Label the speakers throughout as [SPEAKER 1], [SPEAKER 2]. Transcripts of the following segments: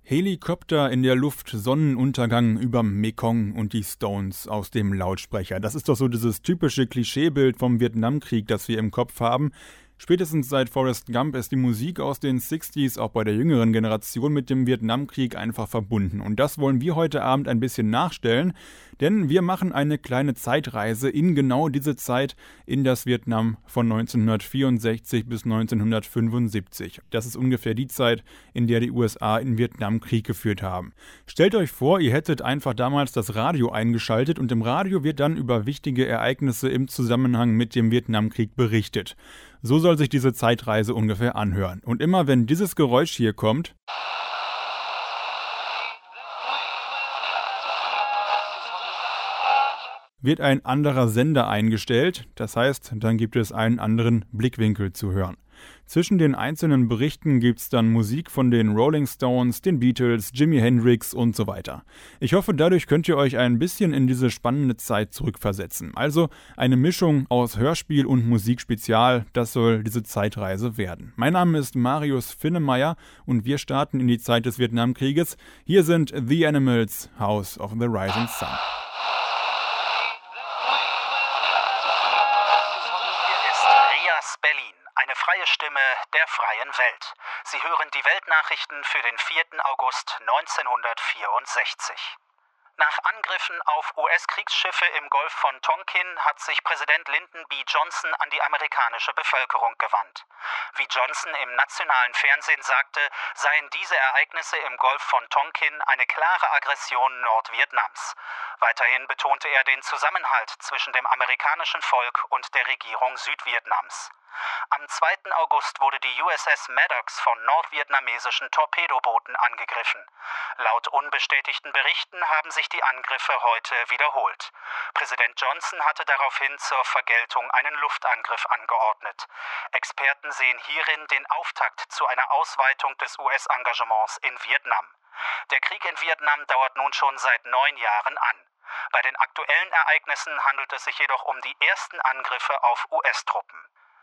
[SPEAKER 1] Helikopter in der Luft, Sonnenuntergang überm Mekong und die Stones aus dem Lautsprecher. Das ist doch so dieses typische Klischeebild vom Vietnamkrieg, das wir im Kopf haben. Spätestens seit Forrest Gump ist die Musik aus den 60s auch bei der jüngeren Generation mit dem Vietnamkrieg einfach verbunden. Und das wollen wir heute Abend ein bisschen nachstellen, denn wir machen eine kleine Zeitreise in genau diese Zeit in das Vietnam von 1964 bis 1975. Das ist ungefähr die Zeit, in der die USA in Vietnam Krieg geführt haben. Stellt euch vor, ihr hättet einfach damals das Radio eingeschaltet und im Radio wird dann über wichtige Ereignisse im Zusammenhang mit dem Vietnamkrieg berichtet. So soll sich diese Zeitreise ungefähr anhören. Und immer wenn dieses Geräusch hier kommt, wird ein anderer Sender eingestellt. Das heißt, dann gibt es einen anderen Blickwinkel zu hören. Zwischen den einzelnen Berichten gibt es dann Musik von den Rolling Stones, den Beatles, Jimi Hendrix und so weiter. Ich hoffe, dadurch könnt ihr euch ein bisschen in diese spannende Zeit zurückversetzen. Also eine Mischung aus Hörspiel und Musikspezial, das soll diese Zeitreise werden. Mein Name ist Marius Finnemeyer und wir starten in die Zeit des Vietnamkrieges. Hier sind The Animals, House of the Rising Sun.
[SPEAKER 2] Berlin, eine freie Stimme der freien Welt. Sie hören die Weltnachrichten für den 4. August 1964. Nach Angriffen auf US-Kriegsschiffe im Golf von Tonkin hat sich Präsident Lyndon B. Johnson an die amerikanische Bevölkerung gewandt. Wie Johnson im nationalen Fernsehen sagte, seien diese Ereignisse im Golf von Tonkin eine klare Aggression Nordvietnams. Weiterhin betonte er den Zusammenhalt zwischen dem amerikanischen Volk und der Regierung Südvietnams. Am 2. August wurde die USS Maddox von nordvietnamesischen Torpedobooten angegriffen. Laut unbestätigten Berichten haben sich die Angriffe heute wiederholt. Präsident Johnson hatte daraufhin zur Vergeltung einen Luftangriff angeordnet. Experten sehen hierin den Auftakt zu einer Ausweitung des US-Engagements in Vietnam. Der Krieg in Vietnam dauert nun schon seit 9 Jahren an. Bei den aktuellen Ereignissen handelt es sich jedoch um die ersten Angriffe auf US-Truppen.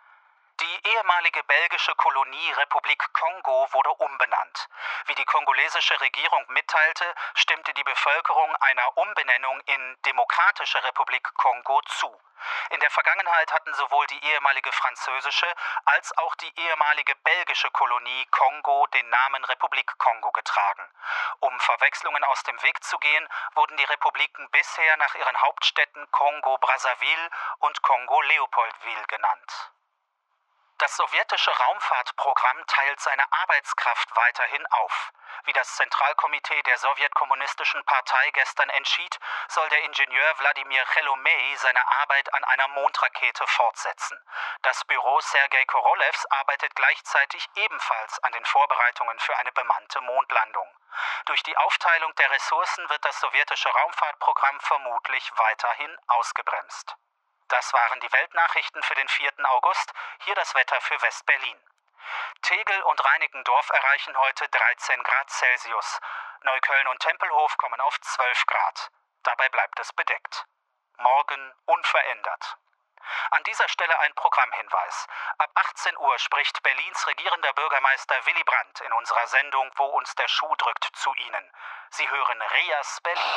[SPEAKER 2] Die ehemalige belgische Kolonie Republik Kongo wurde umbenannt. Wie die kongolesische Regierung mitteilte, stimmte die Bevölkerung einer Umbenennung in Demokratische Republik Kongo zu. In der Vergangenheit hatten sowohl die ehemalige französische als auch die ehemalige belgische Kolonie Kongo den Namen Republik Kongo getragen. Um Verwechslungen aus dem Weg zu gehen, wurden die Republiken bisher nach ihren Hauptstädten Kongo-Brazzaville und Kongo-Leopoldville genannt. Das sowjetische Raumfahrtprogramm teilt seine Arbeitskraft weiterhin auf. Wie das Zentralkomitee der Sowjetkommunistischen Partei gestern entschied, soll der Ingenieur Wladimir Chelomey seine Arbeit an einer Mondrakete fortsetzen. Das Büro Sergei Korolews arbeitet gleichzeitig ebenfalls an den Vorbereitungen für eine bemannte Mondlandung. Durch die Aufteilung der Ressourcen wird das sowjetische Raumfahrtprogramm vermutlich weiterhin ausgebremst. Das waren die Weltnachrichten für den 4. August. Hier das Wetter für West-Berlin. Tegel und Reinickendorf erreichen heute 13 Grad Celsius. Neukölln und Tempelhof kommen auf 12 Grad. Dabei bleibt es bedeckt. Morgen unverändert. An dieser Stelle ein Programmhinweis. Ab 18 Uhr spricht Berlins regierender Bürgermeister Willy Brandt in unserer Sendung Wo uns der Schuh drückt zu Ihnen. Sie hören Rias Berlin.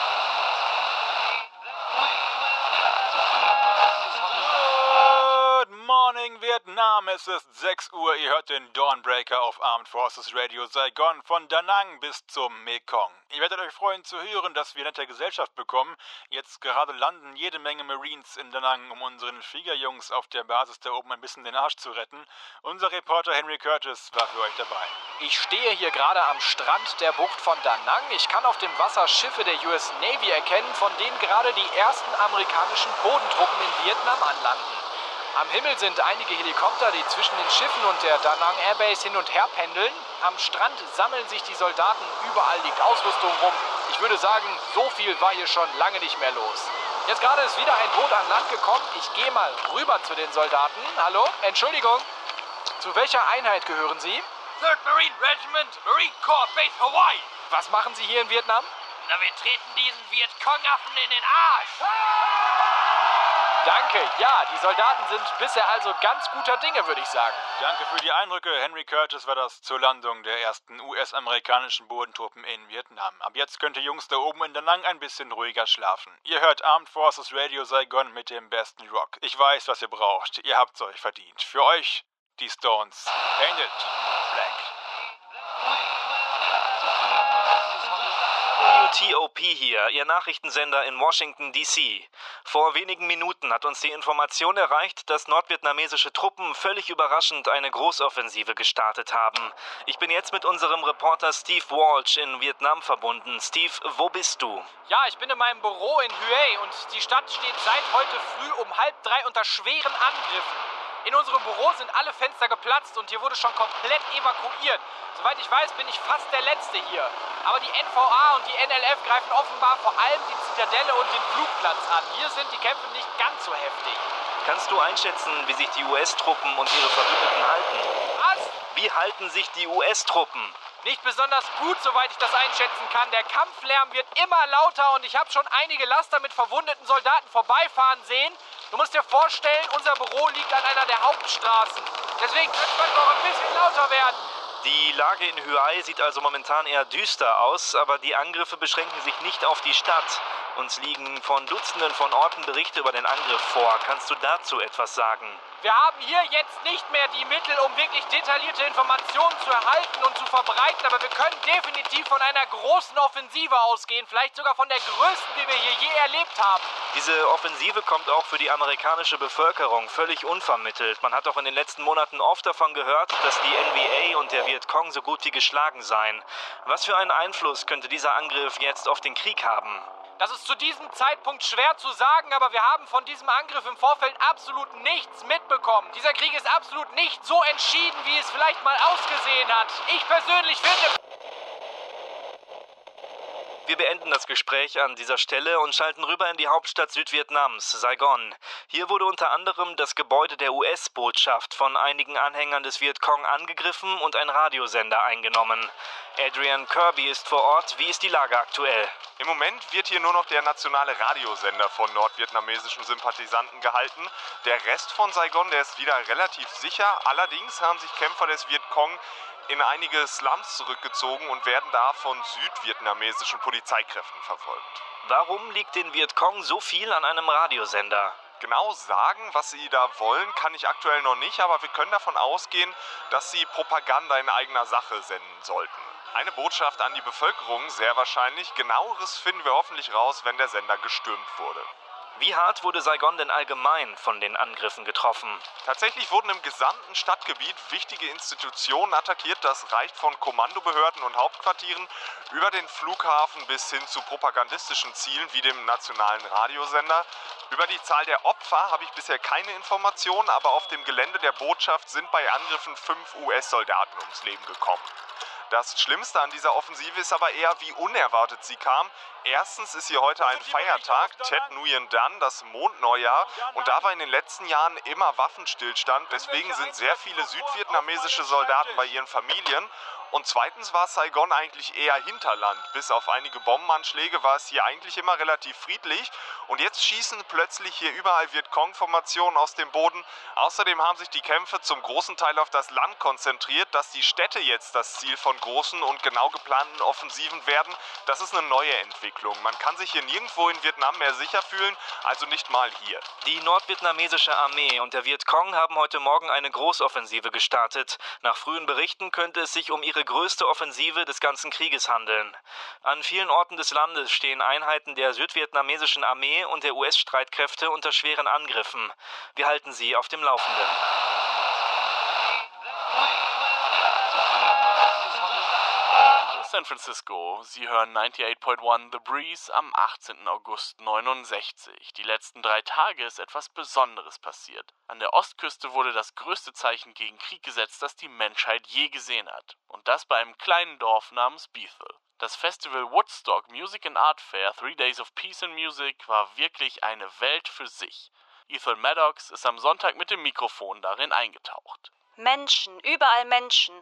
[SPEAKER 1] Good morning Vietnam, es ist 6 Uhr, ihr hört den Dawnbreaker auf Armed Forces Radio Saigon von Da Nang bis zum Mekong. Ihr werdet euch freuen zu hören, dass wir nette Gesellschaft bekommen. Jetzt gerade landen jede Menge Marines in Da Nang, um unseren Fliegerjungs auf der Basis da oben ein bisschen den Arsch zu retten. Unser Reporter Henry Curtis war für euch dabei.
[SPEAKER 3] Ich stehe hier gerade am Strand der Bucht von Da Nang. Ich kann auf dem Wasser Schiffe der US Navy erkennen, von denen gerade die ersten amerikanischen Bodentruppen in Vietnam anlanden. Am Himmel sind einige Helikopter, die zwischen den Schiffen und der Da Nang Airbase hin und her pendeln. Am Strand sammeln sich die Soldaten, überall liegt Ausrüstung rum. Ich würde sagen, so viel war hier schon lange nicht mehr los. Jetzt gerade ist wieder ein Boot an Land gekommen. Ich gehe mal rüber zu den Soldaten. Hallo? Entschuldigung. Zu welcher Einheit gehören Sie?
[SPEAKER 4] 3rd Marine Regiment, Marine Corps Base Hawaii.
[SPEAKER 3] Was machen Sie hier in Vietnam?
[SPEAKER 4] Na, wir treten diesen Vietcong-Affen in den Arsch.
[SPEAKER 3] Danke, ja, die Soldaten sind bisher also ganz guter Dinge, würde ich sagen.
[SPEAKER 1] Danke für die Eindrücke. Henry Curtis war das zur Landung der ersten US-amerikanischen Bodentruppen in Vietnam. Ab jetzt könnt ihr Jungs da oben in Da Nang ein bisschen ruhiger schlafen. Ihr hört Armed Forces Radio Saigon mit dem besten Rock. Ich weiß, was ihr braucht. Ihr habt's euch verdient. Für euch die Stones. Painted Black.
[SPEAKER 5] WTOP hier, Ihr Nachrichtensender in Washington, D.C. Vor wenigen Minuten hat uns die Information erreicht, dass nordvietnamesische Truppen völlig überraschend eine Großoffensive gestartet haben. Ich bin jetzt mit unserem Reporter Steve Walsh in Vietnam verbunden. Steve, wo bist du?
[SPEAKER 3] Ja, ich bin in meinem Büro in Hue und die Stadt steht seit heute früh um 2:30 unter schweren Angriffen. In unserem Büro sind alle Fenster geplatzt und hier wurde schon komplett evakuiert. Soweit ich weiß, bin ich fast der Letzte hier. Aber die NVA und die NLF greifen offenbar vor allem die Zitadelle und den Flugplatz an. Hier sind die Kämpfe nicht ganz so heftig.
[SPEAKER 5] Kannst du einschätzen, wie sich die US-Truppen und ihre Verbündeten halten?
[SPEAKER 3] Was?
[SPEAKER 5] Wie halten sich die US-Truppen?
[SPEAKER 3] Nicht besonders gut, soweit ich das einschätzen kann. Der Kampflärm wird immer lauter und ich habe schon einige Laster mit verwundeten Soldaten vorbeifahren sehen. Du musst dir vorstellen, unser Büro liegt an einer der Hauptstraßen. Deswegen könnte es noch ein bisschen lauter werden.
[SPEAKER 5] Die Lage in Hue sieht also momentan eher düster aus, aber die Angriffe beschränken sich nicht auf die Stadt. Uns liegen von Dutzenden von Orten Berichte über den Angriff vor. Kannst du dazu etwas sagen?
[SPEAKER 3] Wir haben hier jetzt nicht mehr die Mittel, um wirklich detaillierte Informationen zu erhalten und zu verbreiten, aber wir können definitiv von einer großen Offensive ausgehen, vielleicht sogar von der größten, die wir hier je erlebt haben.
[SPEAKER 5] Diese Offensive kommt auch für die amerikanische Bevölkerung völlig unvermittelt. Man hat auch in den letzten Monaten oft davon gehört, dass die NVA und der Vietcong so gut wie geschlagen seien. Was für einen Einfluss könnte dieser Angriff jetzt auf den Krieg haben?
[SPEAKER 3] Das ist zu diesem Zeitpunkt schwer zu sagen, aber wir haben von diesem Angriff im Vorfeld absolut nichts mitbekommen. Dieser Krieg ist absolut nicht so entschieden, wie es vielleicht mal ausgesehen hat. Ich persönlich finde...
[SPEAKER 5] Wir beenden das Gespräch an dieser Stelle und schalten rüber in die Hauptstadt Südvietnams, Saigon. Hier wurde unter anderem das Gebäude der US-Botschaft von einigen Anhängern des Vietcong angegriffen und ein Radiosender eingenommen. Adrian Kirby ist vor Ort. Wie ist die Lage aktuell?
[SPEAKER 6] Im Moment wird hier nur noch der nationale Radiosender von nordvietnamesischen Sympathisanten gehalten. Der Rest von Saigon, der ist wieder relativ sicher. Allerdings haben sich Kämpfer des Vietcong in einige Slums zurückgezogen und werden da von südvietnamesischen Polizeikräften verfolgt.
[SPEAKER 5] Warum liegt den Vietcong so viel an einem Radiosender?
[SPEAKER 6] Genau sagen, was sie da wollen, kann ich aktuell noch nicht, aber wir können davon ausgehen, dass sie Propaganda in eigener Sache senden sollten. Eine Botschaft an die Bevölkerung, sehr wahrscheinlich. Genaueres finden wir hoffentlich raus, wenn der Sender gestürmt wurde.
[SPEAKER 5] Wie hart wurde Saigon denn allgemein von den Angriffen getroffen?
[SPEAKER 6] Tatsächlich wurden im gesamten Stadtgebiet wichtige Institutionen attackiert. Das reicht von Kommandobehörden und Hauptquartieren über den Flughafen bis hin zu propagandistischen Zielen wie dem nationalen Radiosender. Über die Zahl der Opfer habe ich bisher keine Informationen, aber auf dem Gelände der Botschaft sind bei Angriffen 5 US-Soldaten ums Leben gekommen. Das Schlimmste an dieser Offensive ist aber eher, wie unerwartet sie kam. Erstens ist hier heute ein Feiertag, Tet Nguyen Dan, das Mondneujahr. Und da war in den letzten Jahren immer Waffenstillstand. Deswegen sind sehr viele südvietnamesische Soldaten bei ihren Familien. Und zweitens war Saigon eigentlich eher Hinterland. Bis auf einige Bombenanschläge war es hier eigentlich immer relativ friedlich. Und jetzt schießen plötzlich hier überall Vietcong-Formationen aus dem Boden. Außerdem haben sich die Kämpfe zum großen Teil auf das Land konzentriert. Dass die Städte jetzt das Ziel von großen und genau geplanten Offensiven werden, das ist eine neue Entwicklung. Man kann sich hier nirgendwo in Vietnam mehr sicher fühlen, also nicht mal hier.
[SPEAKER 5] Die nordvietnamesische Armee und der Vietcong haben heute Morgen eine Großoffensive gestartet. Nach frühen Berichten könnte es sich um ihre größte Offensive des ganzen Krieges handeln. An vielen Orten des Landes stehen Einheiten der südvietnamesischen Armee und der US-Streitkräfte unter schweren Angriffen. Wir halten Sie auf dem Laufenden.
[SPEAKER 7] San Francisco. Sie hören 98.1 The Breeze am 18. August 69. Die letzten 3 Tage ist etwas Besonderes passiert. An der Ostküste wurde das größte Zeichen gegen Krieg gesetzt, das die Menschheit je gesehen hat. Und das bei einem kleinen Dorf namens Bethel. Das Festival Woodstock Music and Art Fair 3 Days of Peace and Music war wirklich eine Welt für sich. Ethel Maddox ist am Sonntag mit dem Mikrofon darin eingetaucht.
[SPEAKER 8] Menschen, überall Menschen.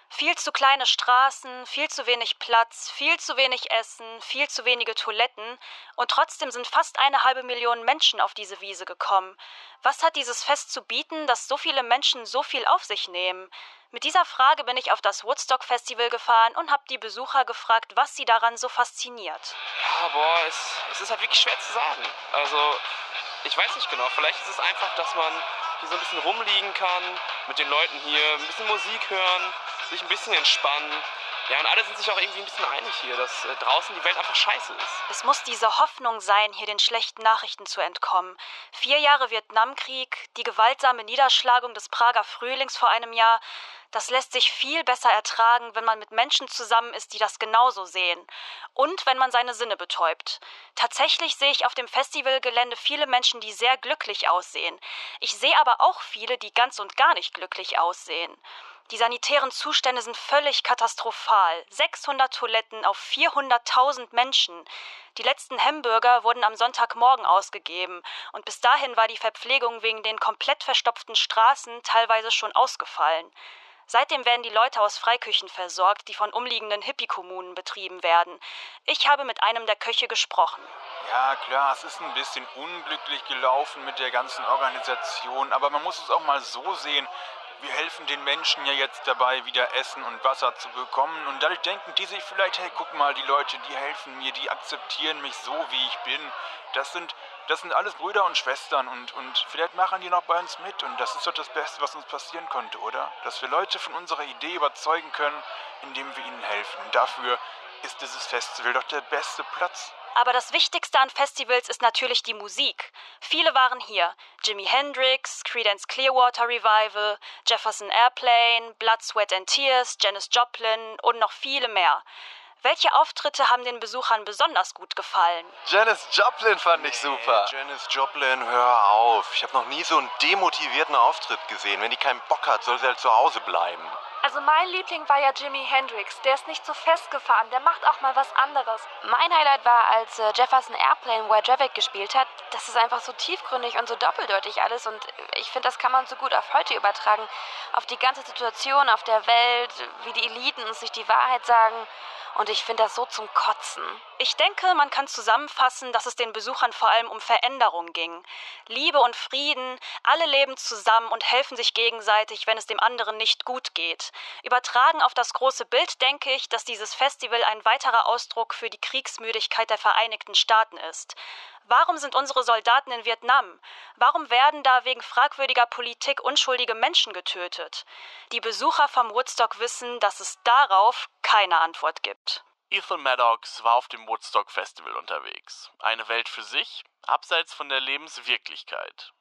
[SPEAKER 8] Viel zu kleine Straßen, viel zu wenig Platz, viel zu wenig Essen, viel zu wenige Toiletten und trotzdem sind fast 1,5 Million Menschen auf diese Wiese gekommen. Was hat dieses Fest zu bieten, dass so viele Menschen so viel auf sich nehmen? Mit dieser Frage bin ich auf das Woodstock Festival gefahren und habe die Besucher gefragt, was sie daran so fasziniert.
[SPEAKER 9] Ja, boah, es ist halt wirklich schwer zu sagen. Also, ich weiß nicht genau. Vielleicht ist es einfach, dass man hier so ein bisschen rumliegen kann, mit den Leuten hier ein bisschen Musik hören, sich ein bisschen entspannen. Ja, und alle sind sich auch irgendwie ein bisschen einig hier, dass draußen die Welt einfach scheiße ist.
[SPEAKER 8] Es muss diese Hoffnung sein, hier den schlechten Nachrichten zu entkommen. 4 Jahre Vietnamkrieg, die gewaltsame Niederschlagung des Prager Frühlings vor einem Jahr, das lässt sich viel besser ertragen, wenn man mit Menschen zusammen ist, die das genauso sehen. Und wenn man seine Sinne betäubt. Tatsächlich sehe ich auf dem Festivalgelände viele Menschen, die sehr glücklich aussehen. Ich sehe aber auch viele, die ganz und gar nicht glücklich aussehen. Die sanitären Zustände sind völlig katastrophal. 600 Toiletten auf 400.000 Menschen. Die letzten Hamburger wurden am Sonntagmorgen ausgegeben. Und bis dahin war die Verpflegung wegen den komplett verstopften Straßen teilweise schon ausgefallen. Seitdem werden die Leute aus Freiküchen versorgt, die von umliegenden Hippie-Kommunen betrieben werden. Ich habe mit einem der Köche gesprochen.
[SPEAKER 1] Ja, klar, es ist ein bisschen unglücklich gelaufen mit der ganzen Organisation, aber man muss es auch mal so sehen. Wir helfen den Menschen ja jetzt dabei, wieder Essen und Wasser zu bekommen. Und dadurch denken die sich vielleicht, hey, guck mal, die Leute, die helfen mir, die akzeptieren mich so, wie ich bin. Das sind alles Brüder und Schwestern und vielleicht machen die noch bei uns mit. Und das ist doch das Beste, was uns passieren konnte, oder? Dass wir Leute von unserer Idee überzeugen können, indem wir ihnen helfen. Und dafür ist dieses Festival doch der beste Platz.
[SPEAKER 8] Aber das Wichtigste an Festivals ist natürlich die Musik. Viele waren hier. Jimi Hendrix, Creedence Clearwater Revival, Jefferson Airplane, Blood, Sweat and Tears, Janis Joplin und noch viele mehr. Welche Auftritte haben den Besuchern besonders gut gefallen?
[SPEAKER 10] Janis Joplin fand ich super. Janis Joplin, hör auf. Ich habe noch nie so einen demotivierten Auftritt gesehen. Wenn die keinen Bock hat, soll sie halt zu Hause bleiben.
[SPEAKER 11] Also mein Liebling war ja Jimi Hendrix. Der ist nicht so festgefahren, der macht auch mal was anderes.
[SPEAKER 12] Mein Highlight war, als Jefferson Airplane Where Javik gespielt hat. Das ist einfach so tiefgründig und so doppeldeutig alles. Und ich finde, das kann man so gut auf heute übertragen. Auf die ganze Situation auf der Welt, wie die Eliten uns nicht die Wahrheit sagen. Und ich finde das so zum Kotzen.
[SPEAKER 8] Ich denke, man kann zusammenfassen, dass es den Besuchern vor allem um Veränderung ging. Liebe und Frieden, alle leben zusammen und helfen sich gegenseitig, wenn es dem anderen nicht gut geht. Übertragen auf das große Bild denke ich, dass dieses Festival ein weiterer Ausdruck für die Kriegsmüdigkeit der Vereinigten Staaten ist. Warum sind unsere Soldaten in Vietnam? Warum werden da wegen fragwürdiger Politik unschuldige Menschen getötet? Die Besucher vom Woodstock wissen, dass es darauf keine Antwort gibt.
[SPEAKER 7] Ethan Maddox war auf dem Woodstock Festival unterwegs. Eine Welt für sich, abseits von der Lebenswirklichkeit.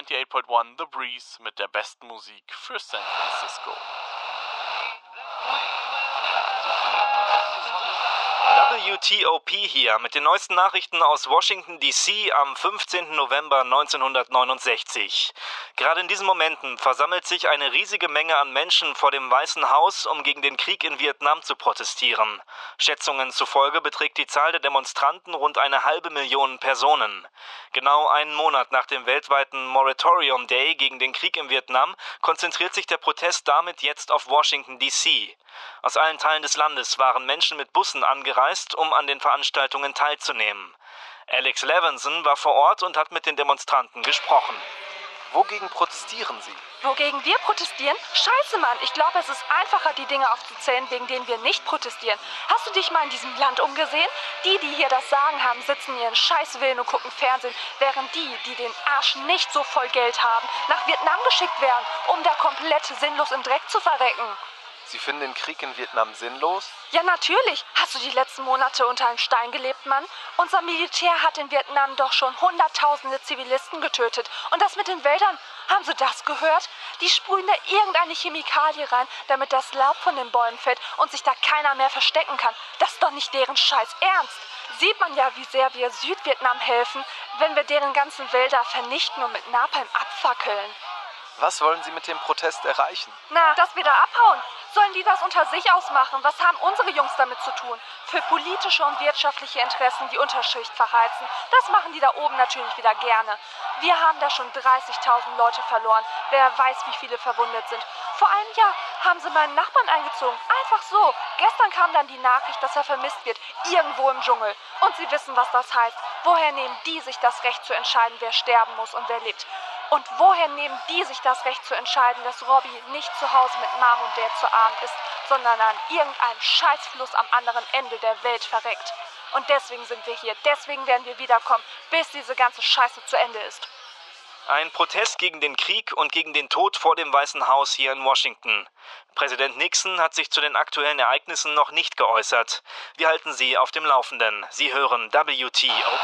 [SPEAKER 7] 98.1 The Breeze mit der besten Musik für San Francisco.
[SPEAKER 5] WTOP hier mit den neuesten Nachrichten aus Washington D.C. am 15. November 1969. Gerade in diesen Momenten versammelt sich eine riesige Menge an Menschen vor dem Weißen Haus, um gegen den Krieg in Vietnam zu protestieren. Schätzungen zufolge beträgt die Zahl der Demonstranten rund 500.000 Personen. Genau einen Monat nach dem weltweiten Moratorium Day gegen den Krieg in Vietnam konzentriert sich der Protest damit jetzt auf Washington D.C. Aus allen Teilen des Landes waren Menschen mit Bussen angereist, um an den Veranstaltungen teilzunehmen. Alex Levinson war vor Ort und hat mit den Demonstranten gesprochen.
[SPEAKER 10] Wogegen protestieren Sie?
[SPEAKER 11] Wogegen wir protestieren? Scheiße, Mann. Ich glaube, es ist einfacher, die Dinge aufzuzählen, wegen denen wir nicht protestieren. Hast du dich mal in diesem Land umgesehen? Die hier das Sagen haben, sitzen in ihren Scheißwillen und gucken Fernsehen, während die den Arsch nicht so voll Geld haben, nach Vietnam geschickt werden, um da komplett sinnlos im Dreck zu verrecken.
[SPEAKER 10] Sie finden den Krieg in Vietnam sinnlos?
[SPEAKER 11] Ja, natürlich. Hast du die letzten Monate unter einem Stein gelebt, Mann? Unser Militär hat in Vietnam doch schon Hunderttausende Zivilisten getötet. Und das mit den Wäldern, haben Sie das gehört? Die sprühen da irgendeine Chemikalie rein, damit das Laub von den Bäumen fällt und sich da keiner mehr verstecken kann. Das ist doch nicht deren Scheiß Ernst. Sieht man ja, wie sehr wir Südvietnam helfen, wenn wir deren ganzen Wälder vernichten und mit Napalm abfackeln.
[SPEAKER 10] Was wollen Sie mit dem Protest erreichen?
[SPEAKER 11] Na, dass wir da abhauen. Sollen die das unter sich ausmachen? Was haben unsere Jungs damit zu tun? Für politische und wirtschaftliche Interessen die Unterschicht verheizen. Das machen die da oben natürlich wieder gerne. Wir haben da schon 30.000 Leute verloren. Wer weiß, wie viele verwundet sind. Vor einem Jahr haben sie meinen Nachbarn eingezogen. Einfach so. Gestern kam dann die Nachricht, dass er vermisst wird. Irgendwo im Dschungel. Und sie wissen, was das heißt. Woher nehmen die sich das Recht zu entscheiden, wer sterben muss und wer lebt? Und woher nehmen die sich das Recht zu entscheiden, dass Robbie nicht zu Hause mit Mom und Dad zu Abend ist, sondern an irgendeinem Scheißfluss am anderen Ende der Welt verreckt? Und deswegen sind wir hier. Deswegen werden wir wiederkommen, bis diese ganze Scheiße zu Ende ist.
[SPEAKER 5] Ein Protest gegen den Krieg und gegen den Tod vor dem Weißen Haus hier in Washington. Präsident Nixon hat sich zu den aktuellen Ereignissen noch nicht geäußert. Wir halten Sie auf dem Laufenden. Sie hören WTOP.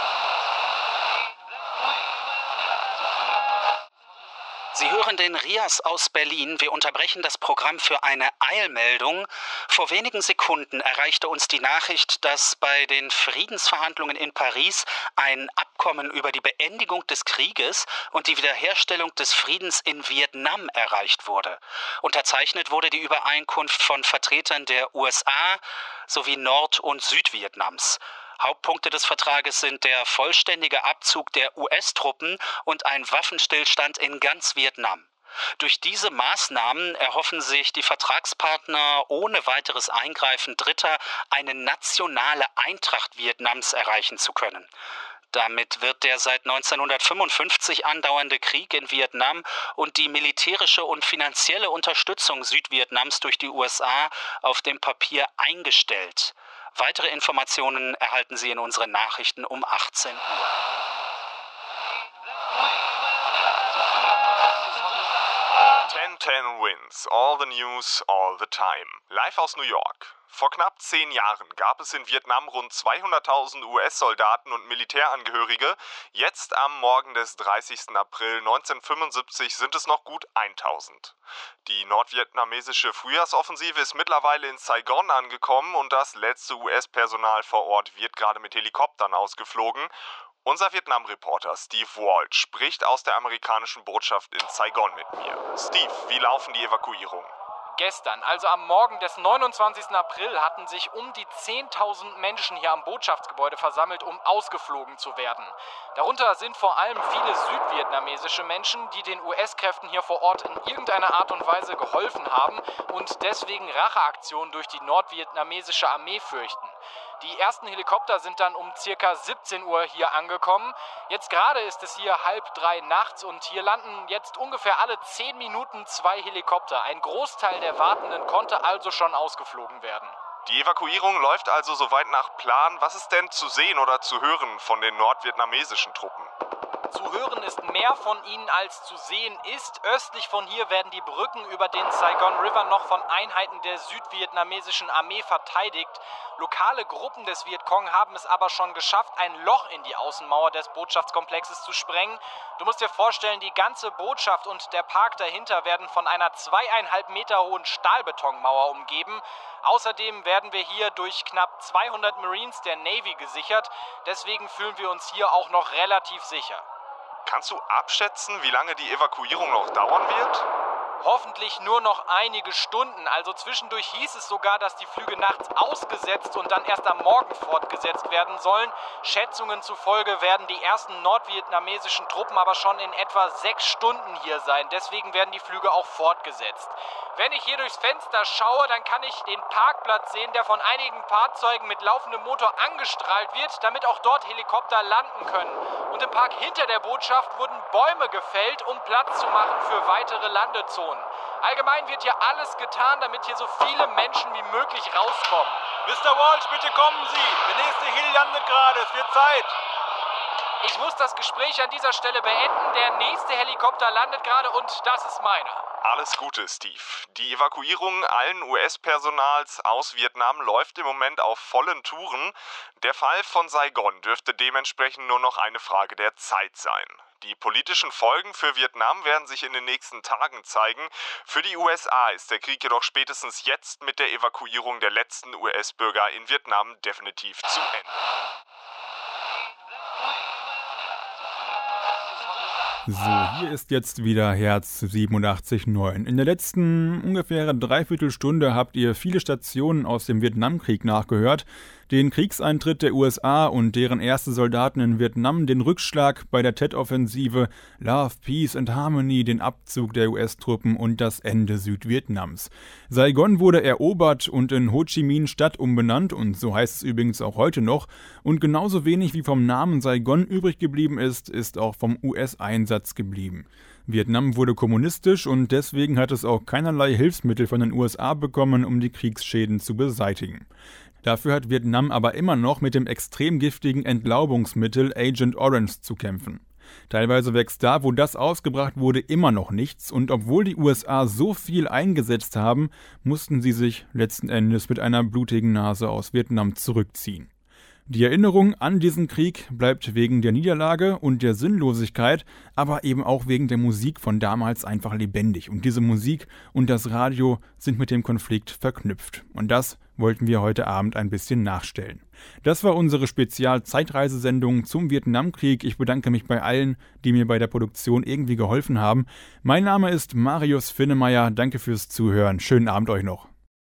[SPEAKER 2] Sie hören den Rias aus Berlin. Wir unterbrechen das Programm für eine Eilmeldung. Vor wenigen Sekunden erreichte uns die Nachricht, dass bei den Friedensverhandlungen in Paris ein Abkommen über die Beendigung des Krieges und die Wiederherstellung des Friedens in Vietnam erreicht wurde. Unterzeichnet wurde die Übereinkunft von Vertretern der USA sowie Nord- und Südvietnams. Hauptpunkte des Vertrages sind der vollständige Abzug der US-Truppen und ein Waffenstillstand in ganz Vietnam. Durch diese Maßnahmen erhoffen sich die Vertragspartner ohne weiteres Eingreifen Dritter eine nationale Eintracht Vietnams erreichen zu können. Damit wird der seit 1955 andauernde Krieg in Vietnam und die militärische und finanzielle Unterstützung Südvietnams durch die USA auf dem Papier eingestellt. Weitere Informationen erhalten Sie in unseren Nachrichten um 18 Uhr.
[SPEAKER 6] 10-10 wins. All the news, all the time. Live aus New York. Vor knapp 10 Jahren gab es in Vietnam rund 200.000 US-Soldaten und Militärangehörige. Jetzt am Morgen des 30. April 1975 sind es noch gut 1.000. Die nordvietnamesische Frühjahrsoffensive ist mittlerweile in Saigon angekommen und das letzte US-Personal vor Ort wird gerade mit Helikoptern ausgeflogen. Unser Vietnam-Reporter Steve Walt spricht aus der amerikanischen Botschaft in Saigon mit mir. Steve, wie laufen die Evakuierungen?
[SPEAKER 3] Gestern, also am Morgen des 29. April, hatten sich um die 10.000 Menschen hier am Botschaftsgebäude versammelt, um ausgeflogen zu werden. Darunter sind vor allem viele südvietnamesische Menschen, die den US-Kräften hier vor Ort in irgendeiner Art und Weise geholfen haben und deswegen Racheaktionen durch die nordvietnamesische Armee fürchten. Die ersten Helikopter sind dann um ca. 17 Uhr hier angekommen. Jetzt gerade ist es hier 2:30 nachts und hier landen jetzt ungefähr alle 10 Minuten 2 Helikopter. Ein Großteil der Wartenden konnte also schon ausgeflogen werden.
[SPEAKER 6] Die Evakuierung läuft also soweit nach Plan. Was ist denn zu sehen oder zu hören von den nordvietnamesischen Truppen?
[SPEAKER 3] Zu hören ist mehr von ihnen als zu sehen ist. Östlich von hier werden die Brücken über den Saigon River noch von Einheiten der südvietnamesischen Armee verteidigt. Lokale Gruppen des Vietcong haben es aber schon geschafft, ein Loch in die Außenmauer des Botschaftskomplexes zu sprengen. Du musst dir vorstellen, die ganze Botschaft und der Park dahinter werden von einer 2,5 Meter hohen Stahlbetonmauer umgeben. Außerdem werden wir hier durch knapp 200 Marines der Navy gesichert. Deswegen fühlen wir uns hier auch noch relativ sicher.
[SPEAKER 6] Kannst du abschätzen, wie lange die Evakuierung noch dauern wird?
[SPEAKER 3] Hoffentlich nur noch einige Stunden. Also zwischendurch hieß es sogar, dass die Flüge nachts ausgesetzt und dann erst am Morgen fortgesetzt werden sollen. Schätzungen zufolge werden die ersten nordvietnamesischen Truppen aber schon in etwa 6 Stunden hier sein. Deswegen werden die Flüge auch fortgesetzt. Wenn ich hier durchs Fenster schaue, dann kann ich den Parkplatz sehen, der von einigen Fahrzeugen mit laufendem Motor angestrahlt wird, damit auch dort Helikopter landen können. Und im Park hinter der Botschaft wurden Bäume gefällt, um Platz zu machen für weitere Landezonen. Allgemein wird hier alles getan, damit hier so viele Menschen wie möglich rauskommen.
[SPEAKER 13] Mr. Walsh, bitte kommen Sie! Der nächste Heli landet gerade, es wird Zeit!
[SPEAKER 3] Ich muss das Gespräch an dieser Stelle beenden. Der nächste Helikopter landet gerade und das ist meiner.
[SPEAKER 6] Alles Gute, Steve. Die Evakuierung allen US-Personals aus Vietnam läuft im Moment auf vollen Touren. Der Fall von Saigon dürfte dementsprechend nur noch eine Frage der Zeit sein. Die politischen Folgen für Vietnam werden sich in den nächsten Tagen zeigen. Für die USA ist der Krieg jedoch spätestens jetzt mit der Evakuierung der letzten US-Bürger in Vietnam definitiv zu Ende.
[SPEAKER 1] So, hier ist jetzt wieder Herz 87.9. In der letzten ungefähr Dreiviertelstunde habt ihr viele Stationen aus dem Vietnamkrieg nachgehört. Den Kriegseintritt der USA und deren erste Soldaten in Vietnam, den Rückschlag bei der Tet-Offensive, Love, Peace and Harmony, den Abzug der US-Truppen und das Ende Südvietnams. Saigon wurde erobert und in Ho Chi Minh Stadt umbenannt, und so heißt es übrigens auch heute noch, und genauso wenig wie vom Namen Saigon übrig geblieben ist, ist auch vom US-Einsatz geblieben. Vietnam wurde kommunistisch und deswegen hat es auch keinerlei Hilfsmittel von den USA bekommen, um die Kriegsschäden zu beseitigen. Dafür hat Vietnam aber immer noch mit dem extrem giftigen Entlaubungsmittel Agent Orange zu kämpfen. Teilweise wächst da, wo das ausgebracht wurde, immer noch nichts, und obwohl die USA so viel eingesetzt haben, mussten sie sich letzten Endes mit einer blutigen Nase aus Vietnam zurückziehen. Die Erinnerung an diesen Krieg bleibt wegen der Niederlage und der Sinnlosigkeit, aber eben auch wegen der Musik von damals einfach lebendig. Und diese Musik und das Radio sind mit dem Konflikt verknüpft. Und das wollten wir heute Abend ein bisschen nachstellen. Das war unsere Spezial-Zeitreisesendung zum Vietnamkrieg. Ich bedanke mich bei allen, die mir bei der Produktion irgendwie geholfen haben. Mein Name ist Marius Finnemeier. Danke fürs Zuhören. Schönen Abend euch noch.